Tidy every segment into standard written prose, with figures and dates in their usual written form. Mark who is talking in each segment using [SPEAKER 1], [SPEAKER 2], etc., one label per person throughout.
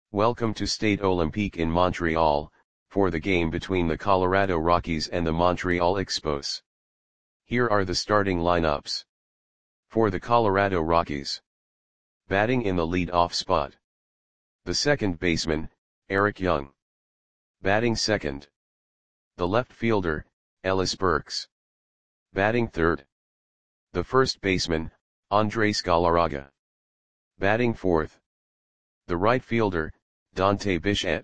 [SPEAKER 1] Welcome to Stade Olympique in Montreal, for the game between the Colorado Rockies and the Montreal Expos. Here are the starting lineups. For the Colorado Rockies. Batting in the lead-off spot. The second baseman, Eric Young. Batting second. The left fielder, Ellis Burks. Batting third. The first baseman, Andres Galarraga. Batting fourth. The right fielder, Dante Bichette.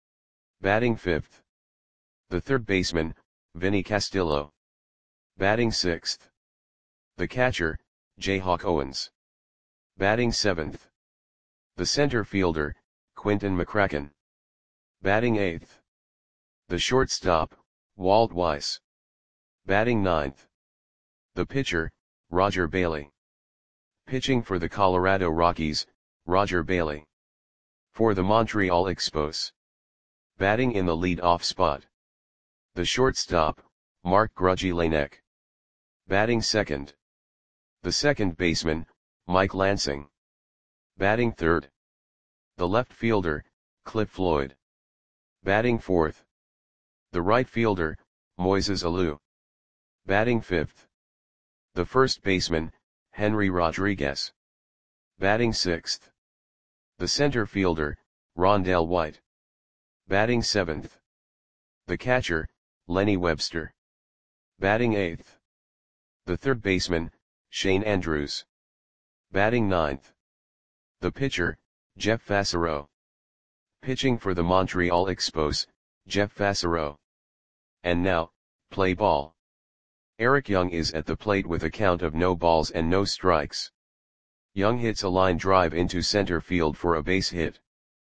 [SPEAKER 1] Batting fifth. The third baseman, Vinny Castillo. Batting sixth. The catcher, Jayhawk Owens. Batting seventh. The center fielder, Quinton McCracken. Batting eighth. The shortstop, Walt Weiss. Batting ninth. The pitcher, Roger Bailey. Pitching for the Colorado Rockies, Roger Bailey. For the Montreal Expos. Batting in the lead-off spot. The shortstop, Marc Grudzielanek. Batting second. The second baseman, Mike Lansing. Batting third. The left fielder, Cliff Floyd. Batting fourth. The right fielder, Moises Alou. Batting fifth. The first baseman, Henry Rodriguez. Batting sixth. The center fielder, Rondell White. Batting seventh. The catcher, Lenny Webster. Batting eighth. The third baseman, Shane Andrews. Batting ninth. The pitcher, Jeff Fassero. Pitching for the Montreal Expos, Jeff Fassero. And now, play ball. Eric Young is at the plate with a count of no balls and no strikes. Young hits a line drive into center field for a base hit.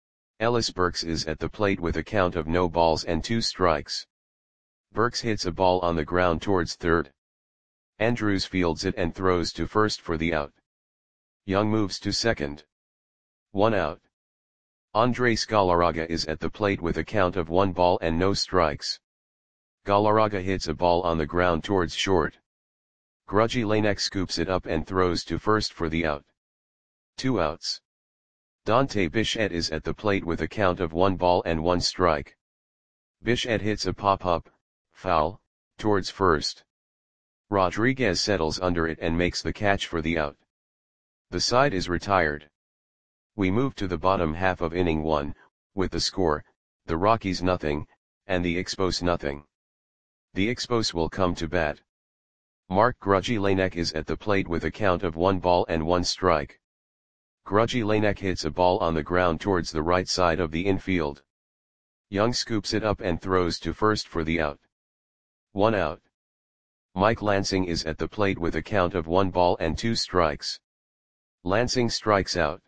[SPEAKER 1] Ellis Burks is at the plate with a count of no balls and 2 strikes. Burks hits a ball on the ground towards third. Andrews fields it and throws to first for the out. Young moves to second. 1 out. Andres Galarraga is at the plate with a count of 1 ball and no strikes. Galarraga hits a ball on the ground towards short. Grudzielanek scoops it up and throws to first for the out. 2 outs. Dante Bichette is at the plate with a count of 1 ball and 1 strike. Bichette hits a pop-up, foul, towards first. Rodriguez settles under it and makes the catch for the out. The side is retired. We move to the bottom half of inning 1, with the score, the Rockies nothing, and the Expos nothing. The Expos will come to bat. Marc Grudzielanek is at the plate with a count of 1 ball and 1 strike. Grudzielanek hits a ball on the ground towards the right side of the infield. Young scoops it up and throws to first for the out. 1 out. Mike Lansing is at the plate with a count of 1 ball and 2 strikes. Lansing strikes out.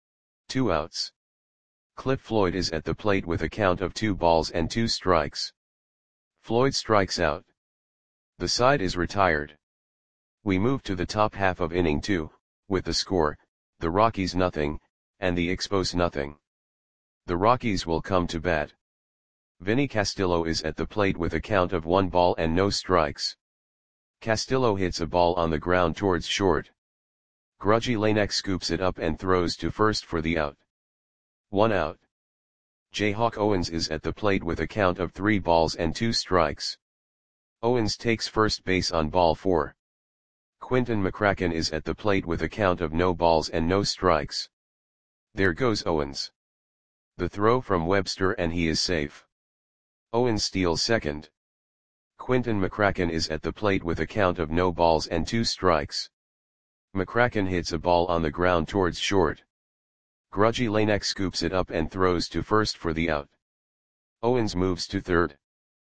[SPEAKER 1] 2 outs. Cliff Floyd is at the plate with a count of 2 balls and 2 strikes. Floyd strikes out. The side is retired. We move to the top half of inning 2, with the score, the Rockies nothing, and the Expos nothing. The Rockies will come to bat. Vinny Castillo is at the plate with a count of 1 ball and no strikes. Castillo hits a ball on the ground towards short. Grudzielanek scoops it up and throws to first for the out. 1 out. Jayhawk Owens is at the plate with a count of 3 balls and 2 strikes. Owens takes first base on ball 4. Quinton McCracken is at the plate with a count of no balls and no strikes. There goes Owens. The throw from Webster and he is safe. Owens steals second. Quinton McCracken is at the plate with a count of no balls and 2 strikes. McCracken hits a ball on the ground towards short. Grudzielanek scoops it up and throws to first for the out. Owens moves to third.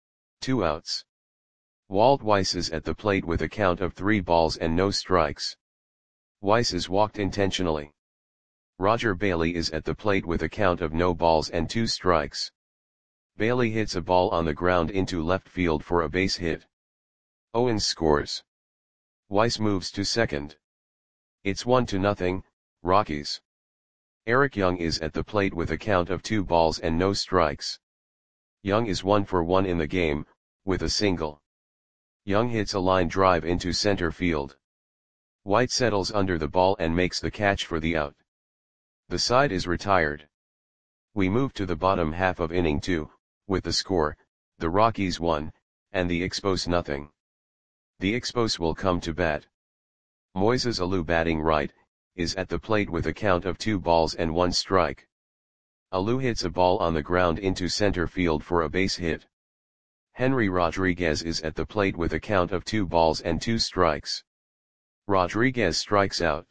[SPEAKER 1] 2 outs. Walt Weiss is at the plate with a count of 3 balls and no strikes. Weiss is walked intentionally. Roger Bailey is at the plate with a count of no balls and 2 strikes. Bailey hits a ball on the ground into left field for a base hit. Owens scores. Weiss moves to second. It's 1-0, Rockies. Eric Young is at the plate with a count of 2 balls and no strikes. Young is 1 for 1 in the game, with a single. Young hits a line drive into center field. White settles under the ball and makes the catch for the out. The side is retired. We move to the bottom half of inning 2, with the score, the Rockies 1, and the Expos nothing. The Expos will come to bat. Moises Alou batting right, is at the plate with a count of 2 balls and 1 strike. Alou hits a ball on the ground into center field for a base hit. Henry Rodriguez is at the plate with a count of 2 balls and 2 strikes. Rodriguez strikes out.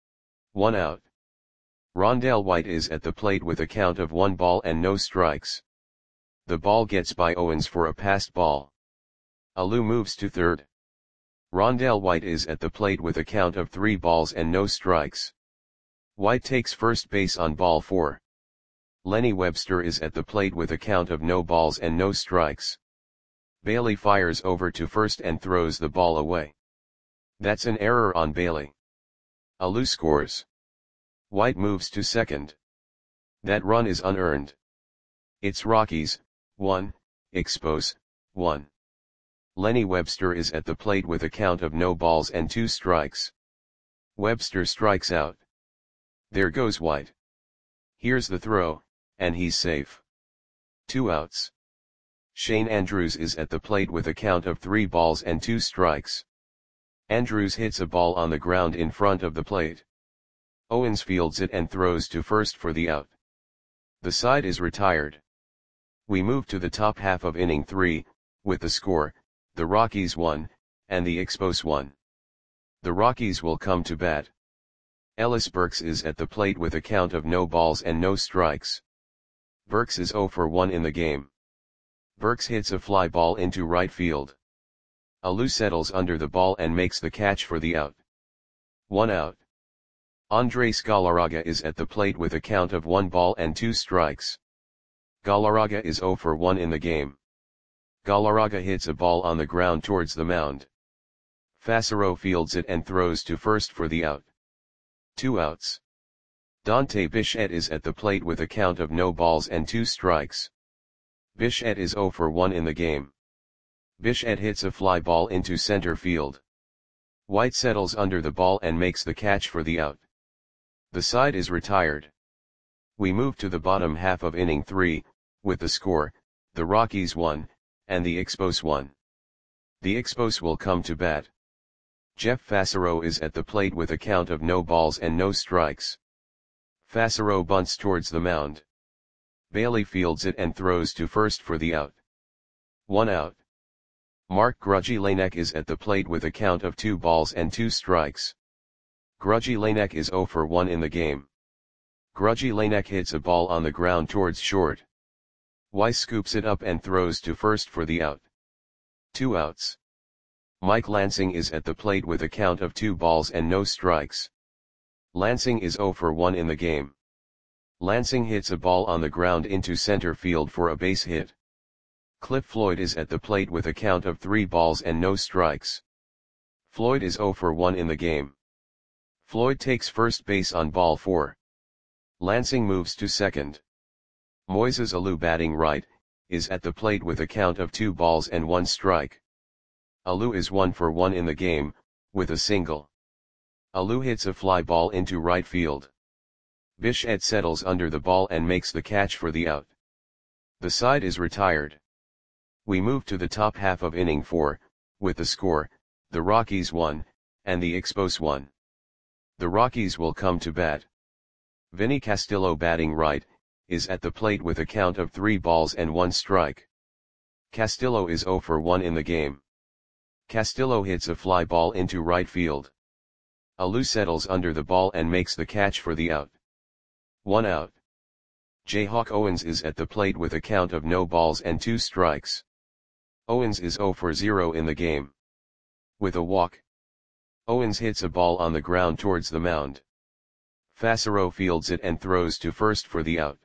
[SPEAKER 1] 1 out. Rondell White is at the plate with a count of 1 ball and no strikes. The ball gets by Owens for a passed ball. Alou moves to third. Rondell White is at the plate with a count of 3 balls and no strikes. White takes first base on ball 4. Lenny Webster is at the plate with a count of no balls and no strikes. Bailey fires over to first and throws the ball away. That's an error on Bailey. Alou scores. White moves to second. That run is unearned. It's Rockies, 1, Expos, 1. Lenny Webster is at the plate with a count of no balls and 2 strikes. Webster strikes out. There goes White. Here's the throw, and he's safe. 2 outs. Shane Andrews is at the plate with a count of 3 balls and 2 strikes. Andrews hits a ball on the ground in front of the plate. Owens fields it and throws to first for the out. The side is retired. We move to the top half of inning 3, with the score, the Rockies 1, and the Expos 1. The Rockies will come to bat. Ellis Burks is at the plate with a count of no balls and no strikes. Burks is 0 for 1 in the game. Burks hits a fly ball into right field. Alou settles under the ball and makes the catch for the out. 1 out. Andres Galarraga is at the plate with a count of 1 ball and 2 strikes. Galarraga is 0 for 1 in the game. Galarraga hits a ball on the ground towards the mound. Fassero fields it and throws to first for the out. 2 outs. Dante Bichette is at the plate with a count of no balls and 2 strikes. Bichette is 0 for 1 in the game. Bichette hits a fly ball into center field. White settles under the ball and makes the catch for the out. The side is retired. We move to the bottom half of inning 3, with the score, the Rockies 1, and the Expos 1. The Expos will come to bat. Jeff Fassero is at the plate with a count of no balls and no strikes. Fassero bunts towards the mound. Bailey fields it and throws to first for the out. 1 out. Mark Grudzielanek is at the plate with a count of 2 balls and 2 strikes. Grudzielanek is 0 for 1 in the game. Grudzielanek hits a ball on the ground towards short. Weiss scoops it up and throws to first for the out. 2 outs. Mike Lansing is at the plate with a count of 2 balls and no strikes. Lansing is 0 for 1 in the game. Lansing hits a ball on the ground into center field for a base hit. Cliff Floyd is at the plate with a count of 3 balls and no strikes. Floyd is 0 for 1 in the game. Floyd takes first base on ball 4. Lansing moves to second. Moises Alou batting right, is at the plate with a count of 2 balls and 1 strike. Alou is 1 for 1 in the game, with a single. Alou hits a fly ball into right field. Bichette settles under the ball and makes the catch for the out. The side is retired. We move to the top half of inning 4, with the score, the Rockies 1, and the Expos 1. The Rockies will come to bat. Vinny Castillo batting right, is at the plate with a count of 3 balls and 1 strike. Castillo is 0 for 1 in the game. Castillo hits a fly ball into right field. Alou settles under the ball and makes the catch for the out. 1 out. Jayhawk Owens is at the plate with a count of no balls and 2 strikes. Owens is 0 for 0 in the game. With a walk. Owens hits a ball on the ground towards the mound. Fassero fields it and throws to first for the out.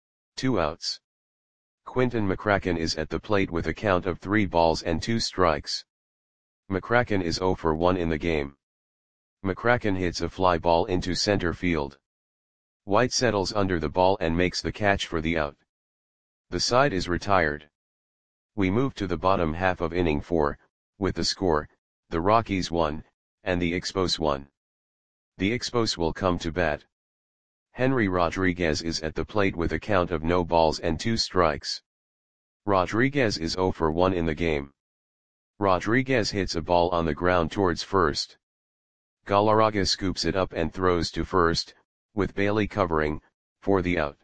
[SPEAKER 1] 2 outs. Quinton McCracken is at the plate with a count of 3 balls and 2 strikes. McCracken is 0 for 1 in the game. McCracken hits a fly ball into center field. White settles under the ball and makes the catch for the out. The side is retired. We move to the bottom half of inning 4, with the score, the Rockies 1, and the Expos 1. The Expos will come to bat. Henry Rodriguez is at the plate with a count of no balls and 2 strikes. Rodriguez is 0 for 1 in the game. Rodriguez hits a ball on the ground towards first. Galarraga scoops it up and throws to first, with Bailey covering, for the out.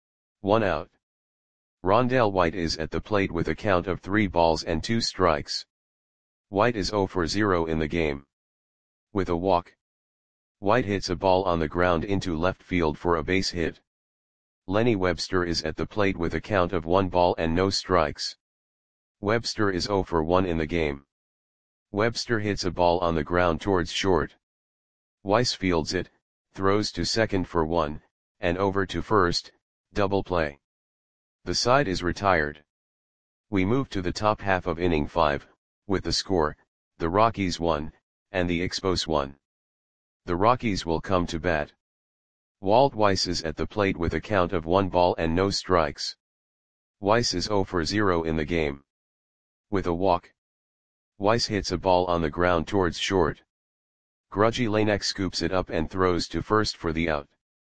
[SPEAKER 1] 1 out. Rondell White is at the plate with a count of 3 balls and 2 strikes. White is 0 for 0 in the game. With a walk, White hits a ball on the ground into left field for a base hit. Lenny Webster is at the plate with a count of 1 ball and no strikes. Webster is 0 for 1 in the game. Webster hits a ball on the ground towards short. Weiss fields it, throws to second for 1, and over to first, double play. The side is retired. We move to the top half of inning 5, with the score, the Rockies 1, and the Expos 1. The Rockies will come to bat. Walt Weiss is at the plate with a count of 1 ball and no strikes. Weiss is 0 for 0 in the game. With a walk, Weiss hits a ball on the ground towards short. Grudgy Lanek scoops it up and throws to first for the out.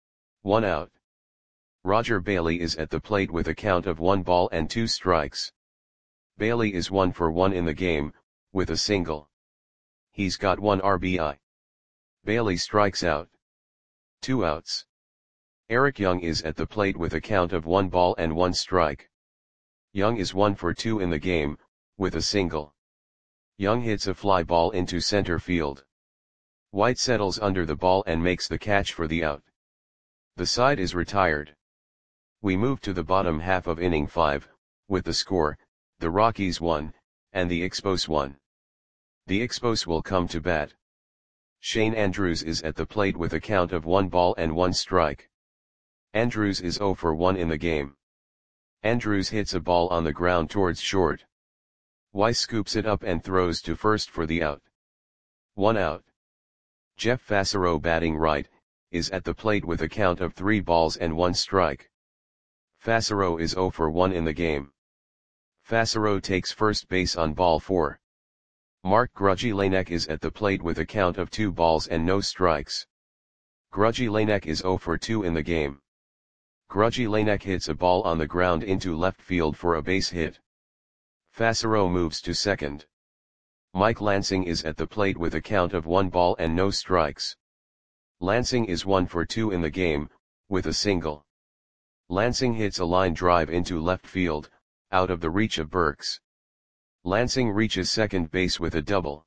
[SPEAKER 1] 1 out. Roger Bailey is at the plate with a count of 1 ball and 2 strikes. Bailey is 1 for 1 in the game, with a single. He's got 1 RBI. Bailey strikes out. 2 outs. Eric Young is at the plate with a count of 1 ball and 1 strike. Young is 1 for 2 in the game, with a single. Young hits a fly ball into center field. White settles under the ball and makes the catch for the out. The side is retired. We move to the bottom half of inning 5, with the score, the Rockies 1, and the Expos 1. The Expos will come to bat. Shane Andrews is at the plate with a count of 1 ball and 1 strike. Andrews is 0 for 1 in the game. Andrews hits a ball on the ground towards short. Weiss scoops it up and throws to first for the out. 1 out. Jeff Fassero, batting right, is at the plate with a count of 3 balls and 1 strike. Fassero is 0 for 1 in the game. Fassero takes first base on ball 4. Mark Grudgy Lanek is at the plate with a count of 2 balls and no strikes. Grudgy Lanek is 0 for 2 in the game. Grudgy Lanek hits a ball on the ground into left field for a base hit. Fassero moves to second. Mike Lansing is at the plate with a count of 1 ball and no strikes. Lansing is 1 for 2 in the game, with a single. Lansing hits a line drive into left field, out of the reach of Burks. Lansing reaches second base with a double.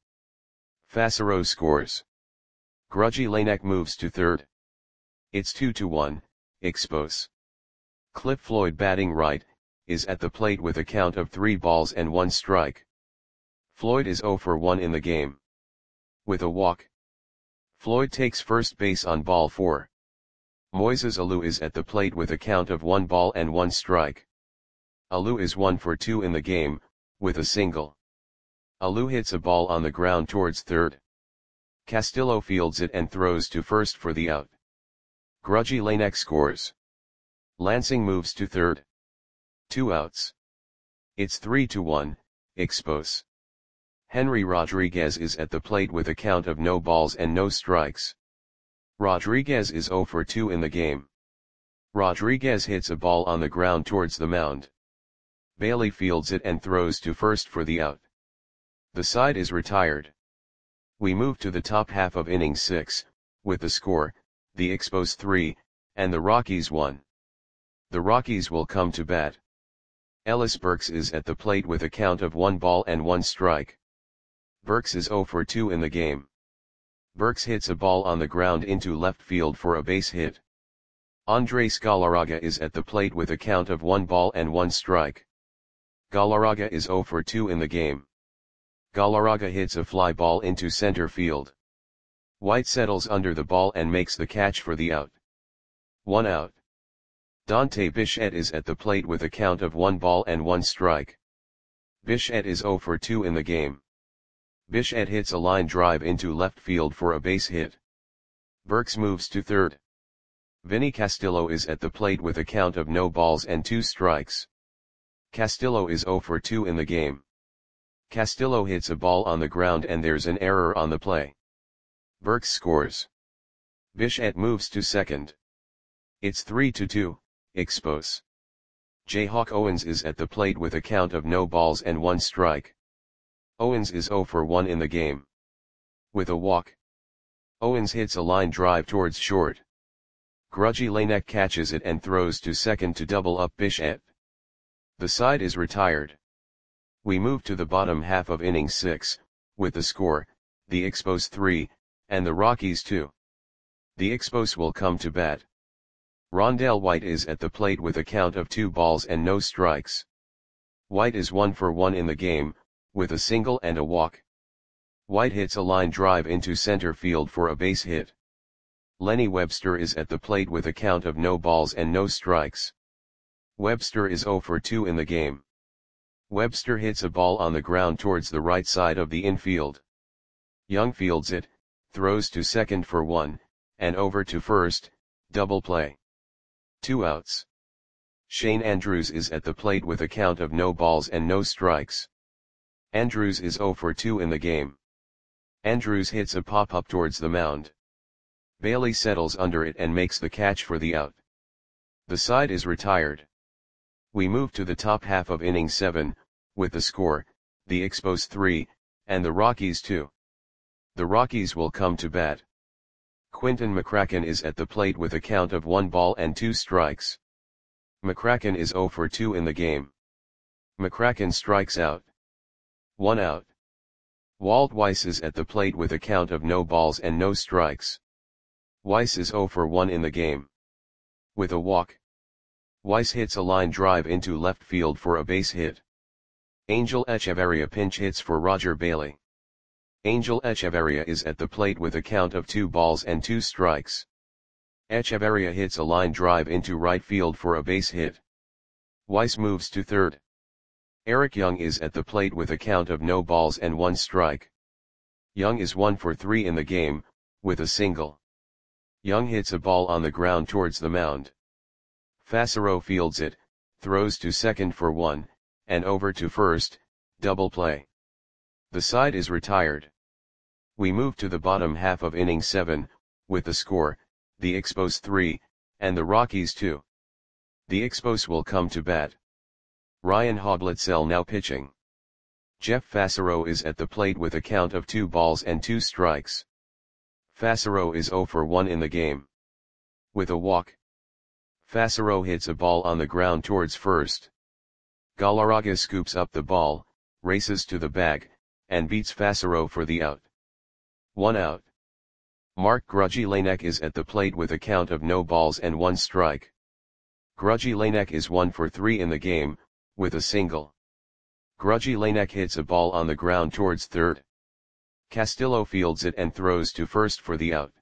[SPEAKER 1] Fassero scores. Grudgy Lanek moves to third. It's 2-1, Expos. Cliff Floyd, batting right, is at the plate with a count of 3 balls and 1 strike. Floyd is 0 for 1 in the game. With a walk, Floyd takes first base on ball 4. Moises Alou is at the plate with a count of 1 ball and 1 strike. Alou is 1 for 2 in the game, with a single. Alou hits a ball on the ground towards third. Castillo fields it and throws to first for the out. Grudgy Lanek scores. Lansing moves to third. 2 outs. It's 3-1, Expos. Henry Rodriguez is at the plate with a count of no balls and no strikes. Rodriguez is 0 for 2 in the game. Rodriguez hits a ball on the ground towards the mound. Bailey fields it and throws to first for the out. The side is retired. We move to the top half of inning 6, with the score, the Expos 3, and the Rockies 1. The Rockies will come to bat. Ellis Burks is at the plate with a count of 1 ball and 1 strike. Burks is 0 for 2 in the game. Burks hits a ball on the ground into left field for a base hit. Andres Galarraga is at the plate with a count of 1 ball and 1 strike. Galarraga is 0 for 2 in the game. Galarraga hits a fly ball into center field. White settles under the ball and makes the catch for the out. 1 out. Dante Bichette is at the plate with a count of 1 ball and 1 strike. Bichette is 0 for 2 in the game. Bichette hits a line drive into left field for a base hit. Burks moves to third. Vinny Castillo is at the plate with a count of no balls and 2 strikes. Castillo is 0 for 2 in the game. Castillo hits a ball on the ground and there's an error on the play. Burks scores. Bichette moves to second. It's 3-2, Expos. Jayhawk Owens is at the plate with a count of no balls and 1 strike. Owens is 0 for 1 in the game. With a walk. Owens hits a line drive towards short. Grudgy Lanek catches it and throws to second to double up Bichette. The side is retired. We move to the bottom half of inning 6, with the score, the Expos 3, and the Rockies 2. The Expos will come to bat. Rondell White is at the plate with a count of 2 balls and no strikes. White is 1 for 1 in the game, with a single and a walk. White hits a line drive into center field for a base hit. Lenny Webster is at the plate with a count of no balls and no strikes. Webster is 0 for 2 in the game. Webster hits a ball on the ground towards the right side of the infield. Young fields it, throws to second for 1, and over to first, double play. 2 outs. Shane Andrews is at the plate with a count of no balls and no strikes. Andrews is 0 for 2 in the game. Andrews hits a pop-up towards the mound. Bailey settles under it and makes the catch for the out. The side is retired. We move to the top half of inning 7, with the score, the Expos 3, and the Rockies 2. The Rockies will come to bat. Quinton McCracken is at the plate with a count of 1 ball and 2 strikes. McCracken is 0 for 2 in the game. McCracken strikes out. 1 out. Walt Weiss is at the plate with a count of no balls and no strikes. Weiss is 0 for 1 in the game. With a walk. Weiss hits a line drive into left field for a base hit. Angel Echeverria pinch hits for Roger Bailey. Angel Echeverria is at the plate with a count of 2 balls and 2 strikes. Echeverria hits a line drive into right field for a base hit. Weiss moves to third. Eric Young is at the plate with a count of no balls and 1 strike. Young is 1 for 3 in the game, with a single. Young hits a ball on the ground towards the mound. Fassero fields it, throws to second for 1, and over to first, double play. The side is retired. We move to the bottom half of inning 7, with the score, the Expos 3, and the Rockies 2. The Expos will come to bat. Ryan Hoglitzel now pitching. Jeff Fassero is at the plate with a count of 2 balls and 2 strikes. Fassero is 0 for 1 in the game. With a walk. Fassero hits a ball on the ground towards first. Galarraga scoops up the ball, races to the bag, and beats Fassero for the out. 1 out. Mark Grudgy Lanek is at the plate with a count of no balls and 1 strike. Grudgy Lanek is 1 for 3 in the game, with a single. Grudgy Lanek hits a ball on the ground towards third. Castillo fields it and throws to first for the out.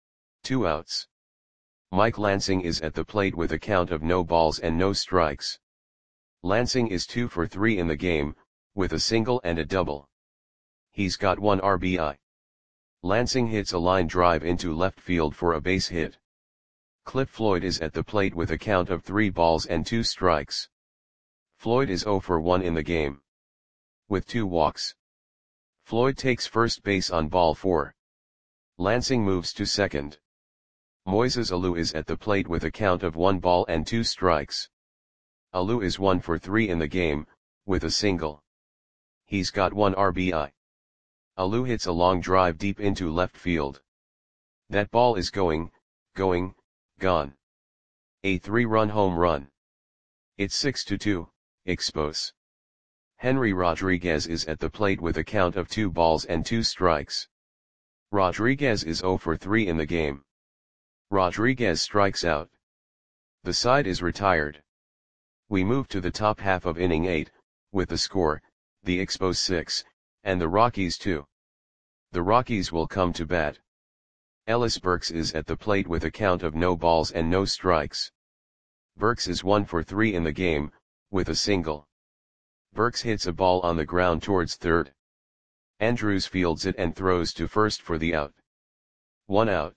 [SPEAKER 1] 2 outs. Mike Lansing is at the plate with a count of no balls and no strikes. Lansing is 2 for 3 in the game, with a single and a double. He's got 1 RBI. Lansing hits a line drive into left field for a base hit. Cliff Floyd is at the plate with a count of 3 balls and 2 strikes. Floyd is 0 for 1 in the game. With 2 walks. Floyd takes first base on ball 4. Lansing moves to second. Moises Alou is at the plate with a count of 1 ball and 2 strikes. Alou is 1 for 3 in the game, with a single. He's got 1 RBI. Alou hits a long drive deep into left field. That ball is going, gone. A 3-run home run. It's 6-2, Expos. Henry Rodriguez is at the plate with a count of 2 balls and 2 strikes. Rodriguez is 0 for 3 in the game. Rodriguez strikes out. The side is retired. We move to the top half of inning 8, with the score, the Expos 6, and the Rockies 2. The Rockies will come to bat. Ellis Burks is at the plate with a count of no balls and no strikes. Burks is 1 for 3 in the game, with a single. Burks hits a ball on the ground towards third. Andrews fields it and throws to first for the out. 1 out.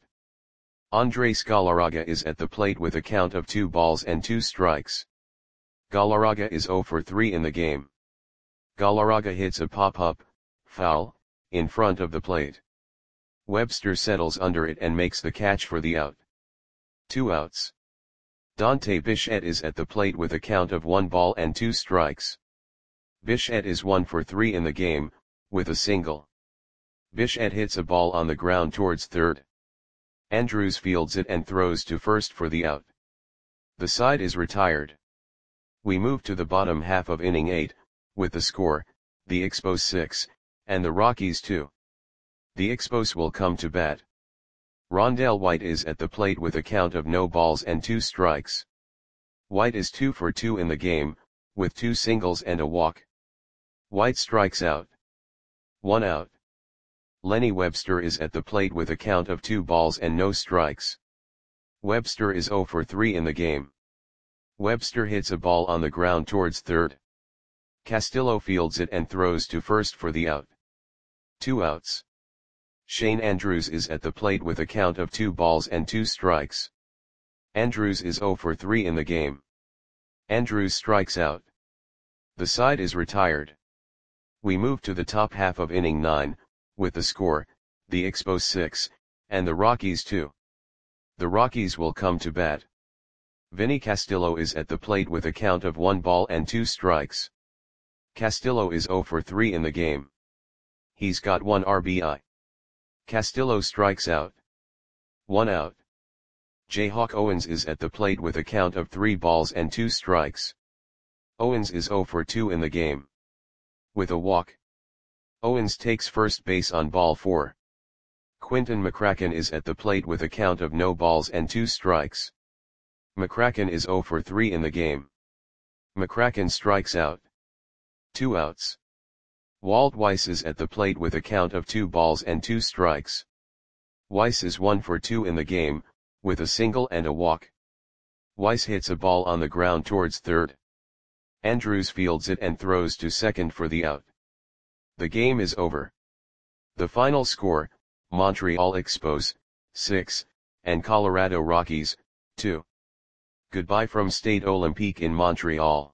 [SPEAKER 1] Andres Galarraga is at the plate with a count of 2 balls and 2 strikes. Galarraga is 0 for 3 in the game. Galarraga hits a pop-up, foul, in front of the plate. Webster settles under it and makes the catch for the out. 2 outs. Dante Bichette is at the plate with a count of 1 ball and 2 strikes. Bichette is 1 for 3 in the game, with a single. Bichette hits a ball on the ground towards third. Andrews fields it and throws to first for the out. The side is retired. We move to the bottom half of inning 8, with the score, the Expos 6, and the Rockies 2. The Expos will come to bat. Rondell White is at the plate with a count of no balls and 2 strikes. White is 2 for 2 in the game, with 2 singles and a walk. White strikes out. 1 out. Lenny Webster is at the plate with a count of 2 balls and no strikes. Webster is 0 for 3 in the game. Webster hits a ball on the ground towards third. Castillo fields it and throws to first for the out. 2 outs. Shane Andrews is at the plate with a count of 2 balls and 2 strikes. Andrews is 0 for 3 in the game. Andrews strikes out. The side is retired. We move to the top half of inning 9, with the score, the Expos 6, and the Rockies 2. The Rockies will come to bat. Vinny Castillo is at the plate with a count of 1 ball and 2 strikes. Castillo is 0 for 3 in the game. He's got 1 RBI. Castillo strikes out. 1 out. Jayhawk Owens is at the plate with a count of 3 balls and 2 strikes. Owens is 0 for 2 in the game. With a walk. Owens takes first base on ball 4. Quinton McCracken is at the plate with a count of no balls and 2 strikes. McCracken is 0 for 3 in the game. McCracken strikes out. 2 outs. Walt Weiss is at the plate with a count of 2 balls and 2 strikes. Weiss is 1 for 2 in the game, with a single and a walk. Weiss hits a ball on the ground towards third. Andrews fields it and throws to second for the out. The game is over. The final score, Montreal Expos, 6, and Colorado Rockies, 2. Goodbye from Stade Olympique in Montreal.